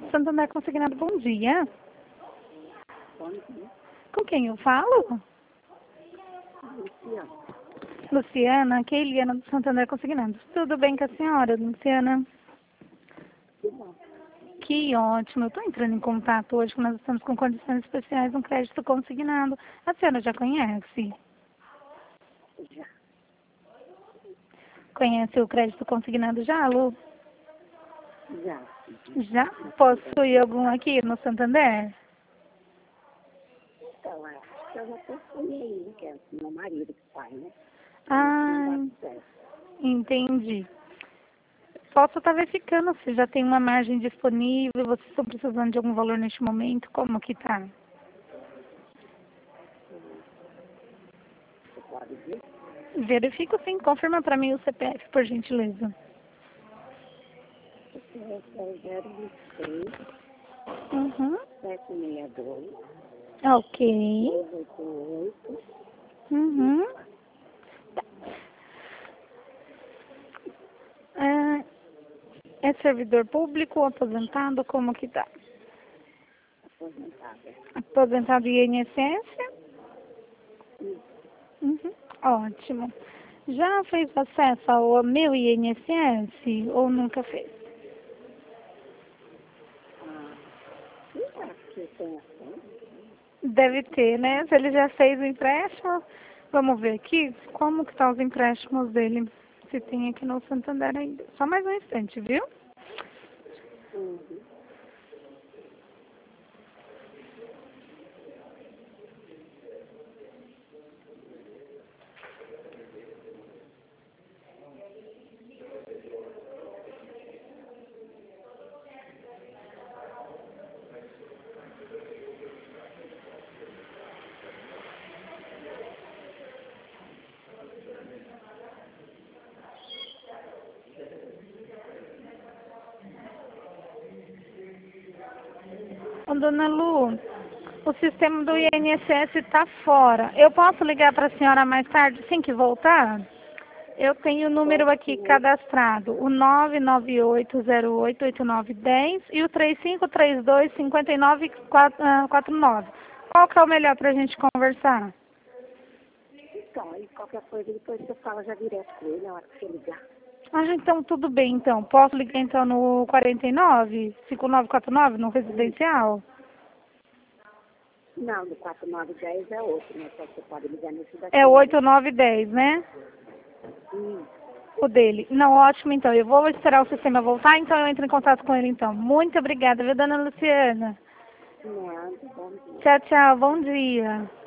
Santander Consignado, bom dia. Bom dia. Com quem eu falo? Luciana. Luciana, aqui é Eliana do Santander Consignado. Tudo bem com a senhora, Luciana? Que bom. Que ótimo. Eu estou entrando em contato hoje, que nós estamos com condições especiais no crédito consignado. A senhora já conhece? Já. Conhece o crédito consignado já, Lu? Já. Já? Possui algum aqui no Santander? Então, acho que eu já telefonei, que é meu marido que faz, né? Ah, Não dá certo. entendi. Posso estar verificando se já tem uma margem disponível, vocês estão precisando de algum valor neste momento, como que tá? Você pode ver? Verifico sim, confirma para mim o CPF, por gentileza. O CPF é 026 Uhum. 762 Ok. 288. Uhum. Tá. É servidor público ou aposentado, como que tá? Aposentada. Aposentado e INSS? Isso. Uhum. Ótimo. Já fez acesso ao meu INSS ou nunca fez? Eu acho que tem assim. Deve ter, né? Se ele já fez o empréstimo, vamos ver aqui como que tá os empréstimos dele. Se tem aqui no Santander ainda. Só mais um instante, viu? Uhum. Ô, dona Lu, o sistema do INSS está fora. Eu posso ligar para a senhora mais tarde, assim que voltar? Eu tenho o número aqui cadastrado, o 998088910 e o 3532-5949. Qual que é o melhor para a gente conversar? Então, aí qualquer coisa depois você fala já direto com ele na hora que você ligar. Ah, então tudo bem, então. Posso ligar então no 49, 5949, no residencial? Não, do 4910 é outro, né? Só você pode ligar nesse daqui. É 8910, né? Isso. O dele. Não, ótimo, então. Eu vou esperar o sistema voltar, então eu entro em contato com ele, então. Muito obrigada, viu, dona Luciana? Nada, bom dia. Tchau, tchau. Bom dia.